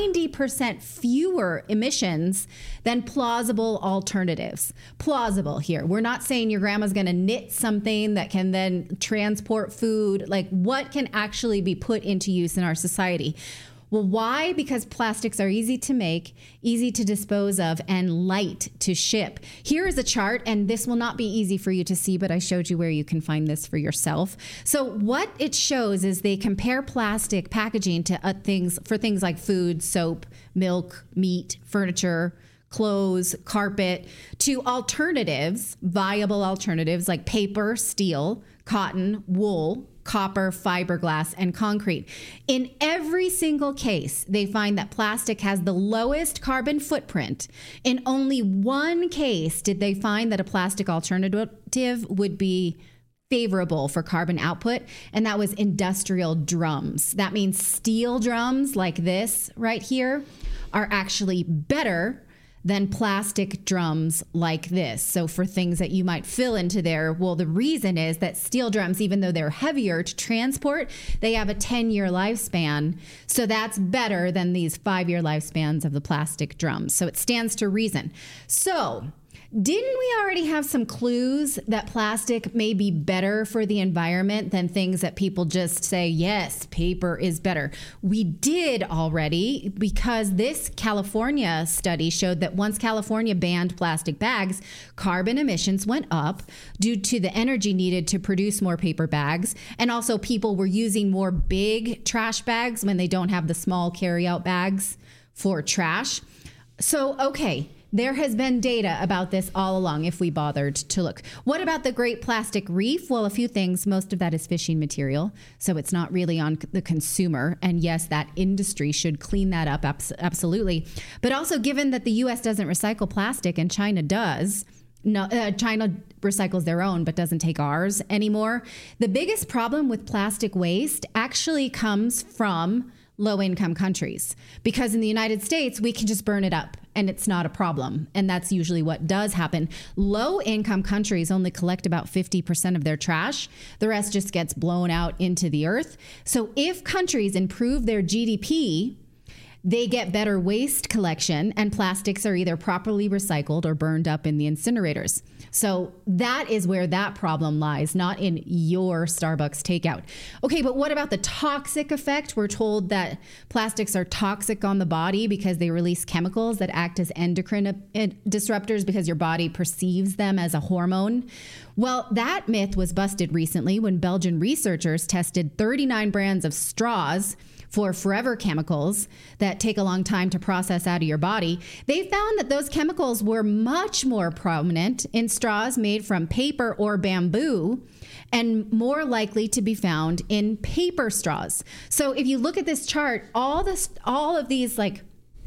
90% fewer emissions than plausible alternatives. Plausible here. We're not saying your grandma's going to knit something that can then transport food. Like, what can actually be put into use in our society? Well, why? Because plastics are easy to make, easy to dispose of, and light to ship. Here is a chart, and this will not be easy for you to see, but I showed you where you can find this for yourself. So what it shows is they compare plastic packaging to things like food, soap, milk, meat, furniture, clothes, carpet, to alternatives, viable alternatives like paper, steel, cotton, wool, copper, fiberglass, and concrete. In every single case, they find that plastic has the lowest carbon footprint. In only one case did they find that a plastic alternative would be favorable for carbon output, and that was industrial drums. That means steel drums like this right here are actually better than plastic drums like this. So for things that you might fill into there, well, the reason is that steel drums, even though they're heavier to transport, they have a 10-year lifespan. So that's better than these 5-year lifespans of the plastic drums. So it stands to reason. So didn't we already have some clues that plastic may be better for the environment than things that people just say, yes, paper is better? We did already, because this California study showed that once California banned plastic bags, carbon emissions went up due to the energy needed to produce more paper bags. And also people were using more big trash bags when they don't have the small carryout bags for trash. So, okay. There has been data about this all along if we bothered to look. What about the Great Plastic Reef? Well, a few things. Most of that is fishing material, so it's not really on the consumer. And yes, that industry should clean that up, absolutely. But also, given that the U.S. doesn't recycle plastic and China does, No, China recycles their own, but doesn't take ours anymore. The biggest problem with plastic waste actually comes from low-income countries, because in the United States, we can just burn it up and it's not a problem. And that's usually what does happen. Low-income countries only collect about 50% of their trash. The rest just gets blown out into the earth. So if countries improve their GDP, they get better waste collection, and plastics are either properly recycled or burned up in the incinerators. So that is where that problem lies, not in your Starbucks takeout. Okay, but what about the toxic effect? We're told that plastics are toxic on the body because they release chemicals that act as endocrine disruptors because your body perceives them as a hormone. Well, that myth was busted recently when Belgian researchers tested 39 brands of straws for forever chemicals that take a long time to process out of your body. They found that those chemicals were much more prominent in straws made from paper or bamboo and more likely to be found in paper straws. So if you look at this chart, all of these like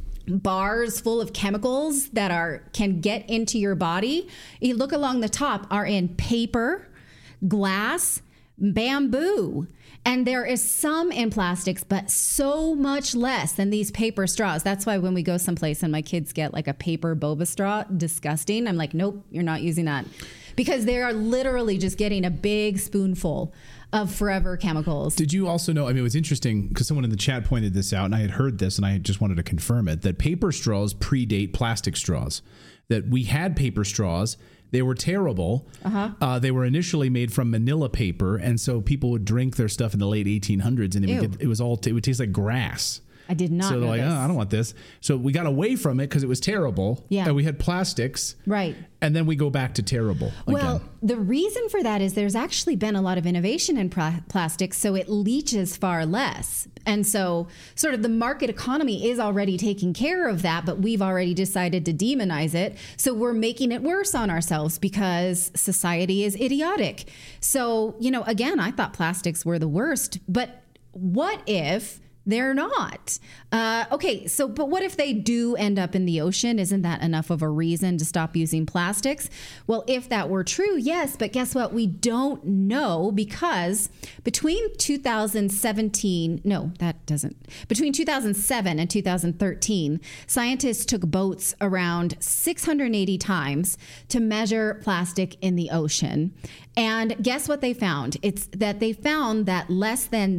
bars full of chemicals that can get into your body, you look along the top, are in paper, glass, bamboo. And there is some in plastics, but so much less than these paper straws. That's why when we go someplace and my kids get like a paper boba straw, disgusting, I'm like, nope, you're not using that. Because they are literally just getting a big spoonful of forever chemicals.
Did you also know, I mean, it was interesting because someone in the chat pointed this out and I had heard this and I just wanted to confirm it, that paper straws predate plastic straws. That we had paper straws. They were terrible. They were initially made from manila paper, and so people would drink their stuff in the late 1800s, and it would taste like grass.
I did not.
So they're
know
like,
this.
oh, I don't want this. So we got away from it because it was terrible.
Yeah.
And we had plastics.
Right.
And then we go back to terrible
Well,
again.
the reason for that is there's actually been a lot of innovation in plastics, so it leaches far less. And so sort of the market economy is already taking care of that, but we've already decided to demonize it. So we're making it worse on ourselves because society is idiotic. So, again, I thought plastics were the worst, but what if they're not? But what if they do end up in the ocean? Isn't that enough of a reason to stop using plastics? Well, if that were true, yes, but guess what? We don't know, because between 2007 and 2013, scientists took boats around 680 times to measure plastic in the ocean. And guess what they found? They found that less than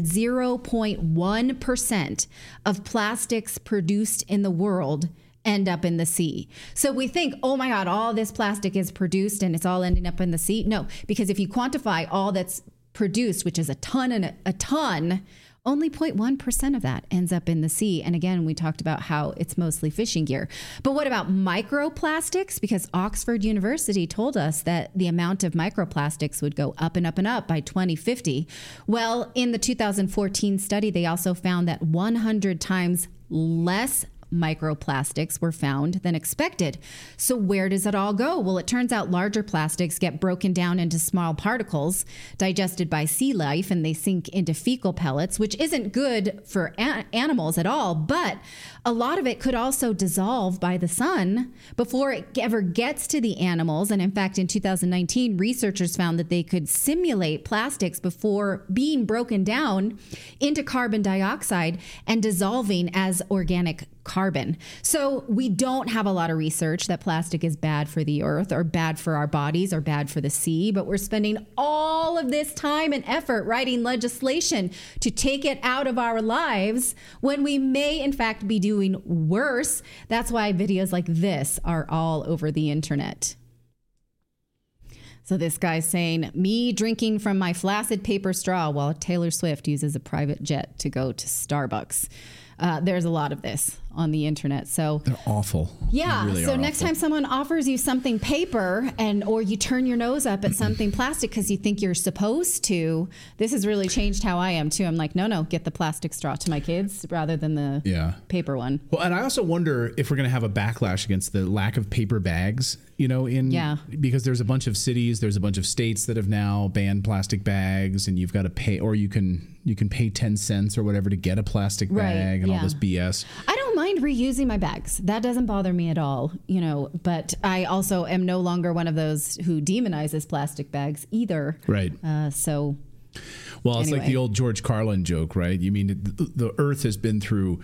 0.1% of plastics produced in the world end up in the sea. So we think, oh my God, all this plastic is produced and it's all ending up in the sea. No, because if you quantify all that's produced, which is a ton, only 0.1% of that ends up in the sea. And again, we talked about how it's mostly fishing gear. But what about microplastics? Because Oxford University told us that the amount of microplastics would go up and up and up by 2050. Well, in the 2014 study, they also found that 100 times less microplastics were found than expected. So where does it all go? Well, it turns out larger plastics get broken down into small particles, digested by sea life, and they sink into fecal pellets, which isn't good for animals at all. But a lot of it could also dissolve by the sun before it ever gets to the animals. And in fact, in 2019, researchers found that they could simulate plastics before being broken down into carbon dioxide and dissolving as organic carbon. So we don't have a lot of research that plastic is bad for the earth or bad for our bodies or bad for the sea, but we're spending all of this time and effort writing legislation to take it out of our lives when we may in fact be doing worse. That's why videos like this are all over the internet. So this guy's saying, me drinking from my flaccid paper straw while Taylor Swift uses a private jet to go to Starbucks. There's a lot of this on the internet. So
they're awful.
Yeah.
Really
so next time someone offers you something paper or you turn your nose up at something plastic because you think you're supposed to, this has really changed how I am too. I'm like, no, get the plastic straw to my kids rather than the paper one.
Well, and I also wonder if we're going to have a backlash against the lack of paper bags, because there's a bunch of cities, there's a bunch of states that have now banned plastic bags, and you've got to pay, or you can pay 10 cents or whatever to get a plastic bag and all this BS.
I don't mind mind reusing my bags. That doesn't bother me at all, but I also am no longer one of those who demonizes plastic bags either.
Right. Well, it's like the old George Carlin joke, right? You mean the Earth has been through,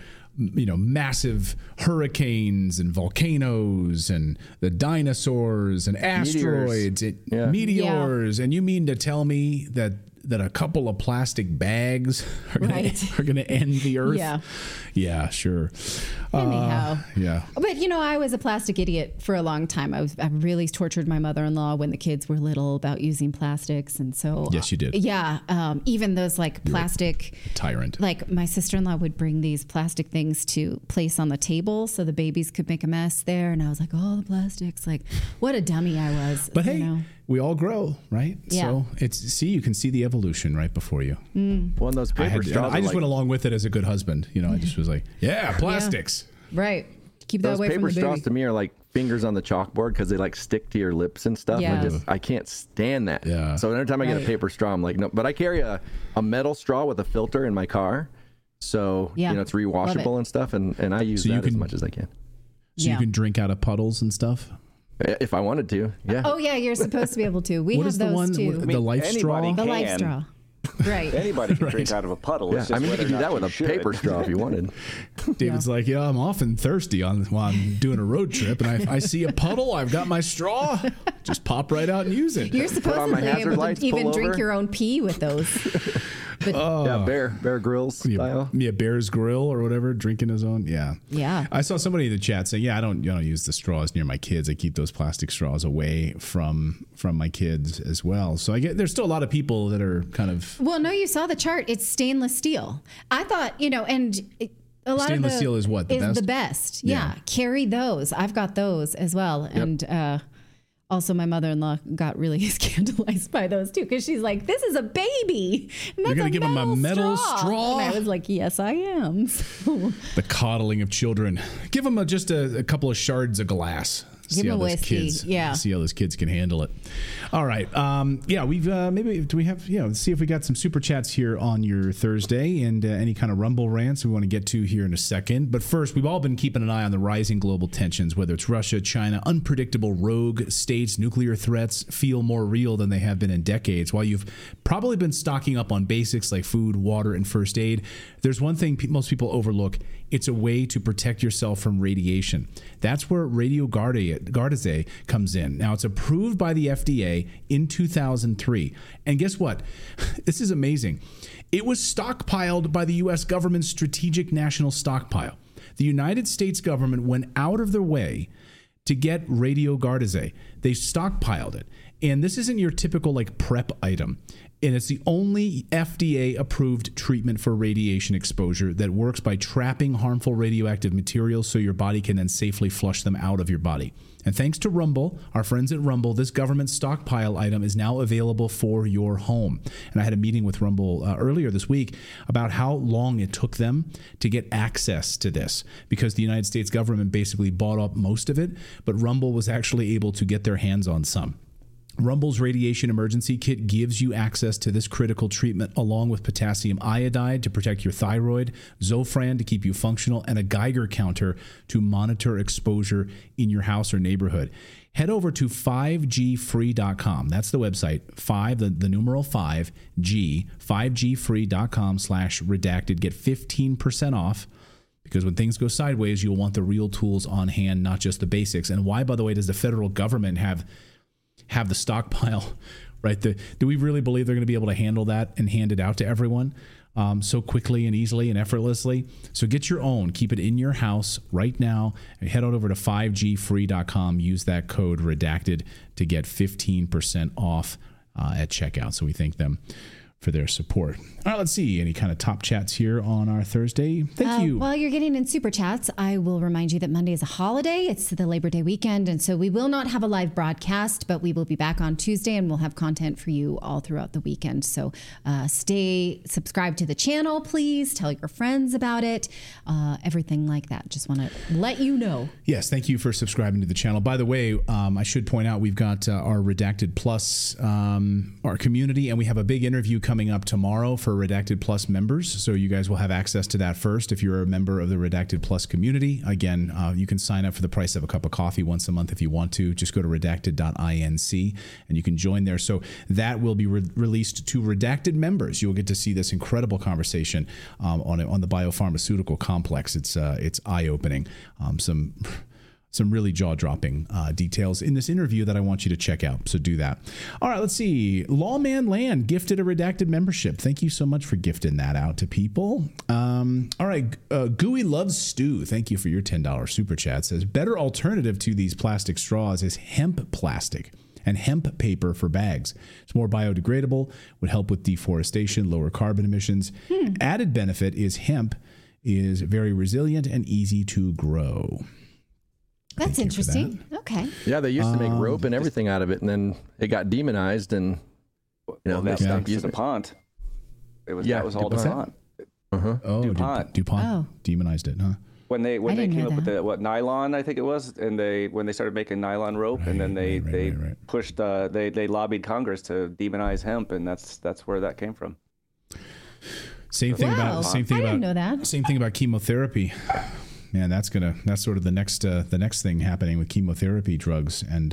massive hurricanes and volcanoes and the dinosaurs and asteroids, meteors. And you mean to tell me that a couple of plastic bags are going to end the Earth? Yeah, sure.
Anyhow.
Yeah.
But, I was a plastic idiot for a long time. I really tortured my mother-in-law when the kids were little about using plastics. And so.
Yes, you did.
Yeah. Even those plastic.
Tyrant.
Like my sister-in-law would bring these plastic things to place on the table so the babies could make a mess there. And I was like, oh, the plastics. Like, what a dummy I was.
But hey, we all grow, right?
Yeah.
So you can see the evolution right before you.
One of those paper straws.
I just went along with it as a good husband. I just was like, plastics.
Yeah. Right. Keep that
those
away from the baby.
Paper straws to me are like fingers on the chalkboard because they stick to your lips and stuff.
Yeah.
I can't stand that.
Yeah.
So every time I get a paper straw, I'm like, no. But I carry a metal straw with a filter in my car. So, it's rewashable and stuff. And I use that as much as I can.
So you can drink out of puddles and stuff?
If I wanted to, yeah.
Oh, yeah, you're supposed to be able to. We have those too.
The life straw?
The life straw. Right.
Anybody can drink out of a puddle.
Yeah. You could do that with a paper straw if you wanted.
David's like, I'm often thirsty while I'm doing a road trip, and I see a puddle. I've got my straw. Just pop right out and use it.
You're supposedly able to even drink your own pee with those.
But, Bear Grylls style.
Yeah, Bear's Grill or whatever, drinking his own. Yeah.
Yeah.
I saw somebody in the chat saying, I don't use the straws near my kids. I keep those plastic straws away from my kids as well. So there's still a lot of people that are kind of.
Well, no, you saw the chart. It's stainless steel. I thought, and a lot
stainless
of
steel is what?
The best. Yeah. Carry those. I've got those as well. Yep. And also, my mother-in-law got really scandalized by those too, because she's like, "This is a baby. And
you're gonna give him a metal straw?"
And I was like, "Yes, I am."
The coddling of children. Give them just a couple of shards of glass.
Give them a whiskey.
See how those kids can handle it. All right. We've let's see if we got some super chats here on your Thursday and any kind of Rumble rants we want to get to here in a second. But first, we've all been keeping an eye on the rising global tensions, whether it's Russia, China, unpredictable rogue states, nuclear threats feel more real than they have been in decades. While you've probably been stocking up on basics like food, water, and first aid, there's one thing most people overlook. It's a way to protect yourself from radiation. That's where Radio Gardasil comes in. Now, it's approved by the FDA in 2003. And guess what? This is amazing. It was stockpiled by the U.S. government's Strategic National Stockpile. The United States government went out of their way to get Radio Gardasil. They stockpiled it. And this isn't your typical prep item. And it's the only FDA-approved treatment for radiation exposure that works by trapping harmful radioactive materials so your body can then safely flush them out of your body. And thanks to Rumble, our friends at Rumble, this government stockpile item is now available for your home. And I had a meeting with Rumble earlier this week about how long it took them to get access to this, because the United States government basically bought up most of it, but Rumble was actually able to get their hands on some. Rumble's Radiation Emergency Kit gives you access to this critical treatment along with potassium iodide to protect your thyroid, Zofran to keep you functional, and a Geiger counter to monitor exposure in your house or neighborhood. Head over to 5gfree.com. That's the website, the numeral 5G, 5gfree.com/redacted. Get 15% off. Because when things go sideways, you'll want the real tools on hand, not just the basics. And why, by the way, does the federal government have the stockpile, right? Do we really believe they're going to be able to handle that and hand it out to everyone so quickly and easily and effortlessly? So get your own. Keep it in your house right now. And head on over to 5gfree.com. Use that code redacted to get 15% off at checkout. So we thank them for their support. All right, let's see. Any kind of top chats here on our Thursday? Thank you.
While you're getting in super chats, I will remind you that Monday is a holiday. It's the Labor Day weekend, and so we will not have a live broadcast, but we will be back on Tuesday, and we'll have content for you all throughout the weekend. So stay subscribed to the channel, please. Tell your friends about it. Everything like that. Just want to let you know.
Yes, thank you for subscribing to the channel. By the way, I should point out we've got our Redacted Plus, our community, and we have a big interview coming coming up tomorrow for Redacted Plus members. So you guys will have access to that first if you're a member of the Redacted Plus community. Again, you can sign up for the price of a cup of coffee once a month if you want to. Just go to redacted.inc and you can join there. So that will be released to Redacted members. You'll get to see this incredible conversation on the biopharmaceutical complex. It's eye-opening. Some really jaw-dropping details in this interview that I want you to check out. So do that. All right, let's see. Lawman Land gifted a Redacted membership. Thank you so much for gifting that out to people. All right, Gooey Loves Stew. Thank you for your $10 super chat. Says, better alternative to these plastic straws is hemp plastic and hemp paper for bags. It's more biodegradable, would help with deforestation, lower carbon emissions. Added benefit is hemp is very resilient and easy to grow.
That's interesting. Okay.
Yeah, they used to make rope and everything out of it, and then it got demonized, and
they stopped using DuPont. That was all DuPont.
Oh,
DuPont.
Demonized it, huh?
When they came up with the nylon, I think it was, and when they started making nylon rope, and then they pushed they lobbied Congress to demonize hemp, and that's where that came from.
Same thing about
I didn't know that.
Same thing about chemotherapy. Man, that's sort of the next thing happening with chemotherapy drugs and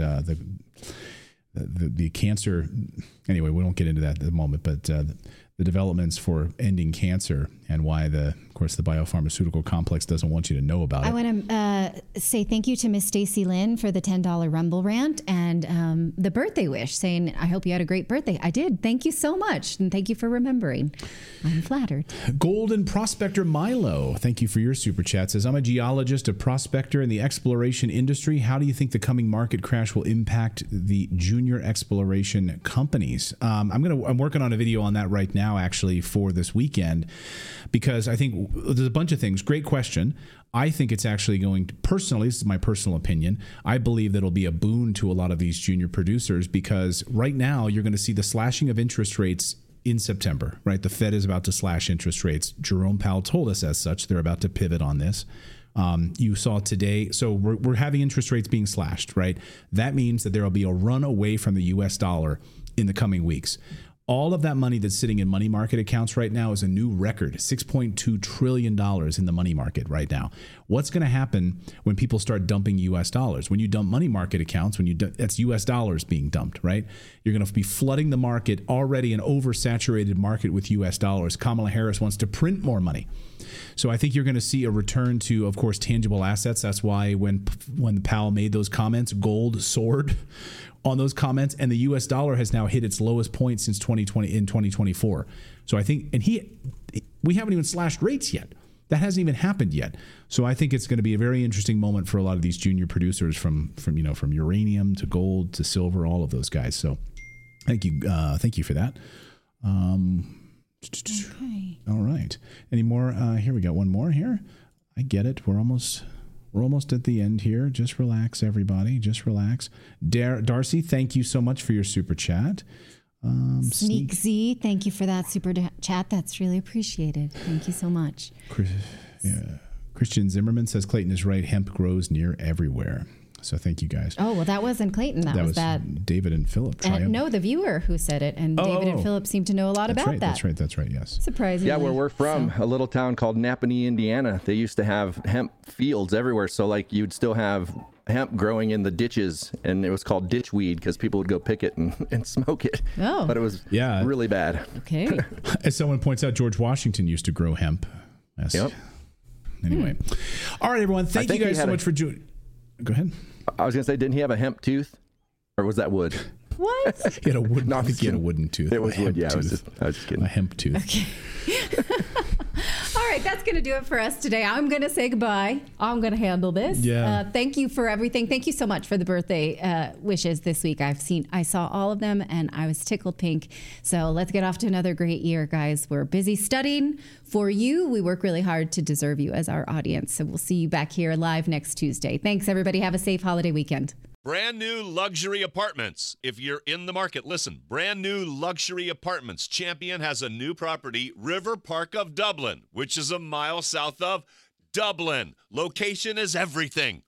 the cancer. Anyway, we won't get into that at the moment, but the developments for ending cancer and why of course the biopharmaceutical complex doesn't want you to know about it.
I want to say thank you to Miss Stacy Lynn for the $10 Rumble rant and the birthday wish, saying I hope you had a great birthday. I did. Thank you so much, and thank you for remembering. I'm flattered.
Golden Prospector Milo, thank you for your super chat. Says, I'm a geologist, a prospector in the exploration industry. How do you think the coming market crash will impact the junior exploration companies? I'm working on a video on that right now, actually, for this weekend, because I think there's a bunch of things. Great question. I think it's actually going to, personally, this is my personal opinion, I believe that it'll be a boon to a lot of these junior producers, because right now you're going to see the slashing of interest rates in September, right? The Fed is about to slash interest rates. Jerome Powell told us as such. They're about to pivot on this. You saw today, so we're having interest rates being slashed, right? That means that there will be a run away from the U.S. dollar in the coming weeks. All of that money that's sitting in money market accounts right now is a new record, $6.2 trillion in the money market right now. What's going to happen when people start dumping U.S. dollars? When you dump money market accounts, that's U.S. dollars being dumped, right? You're going to be flooding the market, already an oversaturated market with U.S. dollars. Kamala Harris wants to print more money. So I think you're going to see a return to, of course, tangible assets. That's why when Powell made those comments, gold soared on those comments, and the U.S. dollar has now hit its lowest point since 2024. So I think, and we haven't even slashed rates yet. That hasn't even happened yet. So I think it's going to be a very interesting moment for a lot of these junior producers from uranium to gold to silver, all of those guys. So thank you for that.
Okay.
All right. Any more? Here we got one more here. I get it. We're almost at the end here. Just relax, everybody. Just relax. Darcy, thank you so much for your super chat.
Sneak Z, thank you for that super chat. That's really appreciated. Thank you so much.
Christian Zimmerman says Clayton is right. Hemp grows near everywhere. So thank you guys.
Oh, well, that wasn't Clayton. That was
David and Philip.
No, the viewer who said it. And David and Philip seem to know a lot about that.
That's right. Yes.
Surprisingly.
Yeah, where we're from, a little town called Napanee, Indiana. They used to have hemp fields everywhere. So like you'd still have hemp growing in the ditches, and it was called ditchweed because people would go pick it and smoke it.
Oh.
But it was really bad.
Okay.
As someone points out, George Washington used to grow hemp. Yes.
Yep.
Anyway. All right, everyone. Thank you guys so much for joining. Go ahead.
I was going to say, didn't he have a hemp tooth? Or was that wood?
What?
He had a wooden, I think he had a wooden tooth.
It was wood, yeah. I was just kidding.
A hemp tooth.
Okay. All right, that's going to do it for us today. I'm going to say goodbye. I'm going to handle this.
Yeah.
Thank you for everything. Thank you so much for the birthday wishes this week. I saw all of them, and I was tickled pink. So let's get off to another great year, guys. We're busy studying for you. We work really hard to deserve you as our audience. So we'll see you back here live next Tuesday. Thanks, everybody. Have a safe holiday weekend.
Brand new luxury apartments. If you're in the market, listen. Brand new luxury apartments. Champion has a new property, River Park of Dublin, which is a mile south of Dublin. Location is everything.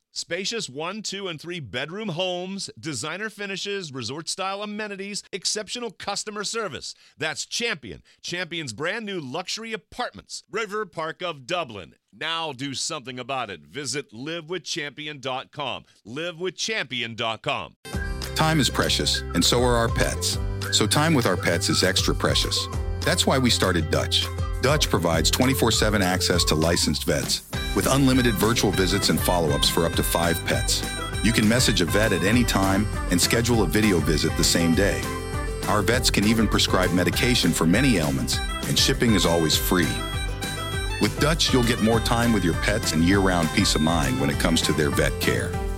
Spacious 1, 2, and 3 bedroom homes, designer finishes, resort-style amenities, exceptional customer service. That's Champion. Champion's brand new luxury apartments. River Park of Dublin. Now do something about it. Visit livewithchampion.com. livewithchampion.com.
Time is precious, and so are our pets. So time with our pets is extra precious. That's why we started Dutch. Dutch provides 24/7 access to licensed vets with unlimited virtual visits and follow-ups for up to 5 pets. You can message a vet at any time and schedule a video visit the same day. Our vets can even prescribe medication for many ailments, and shipping is always free. With Dutch, you'll get more time with your pets and year-round peace of mind when it comes to their vet care.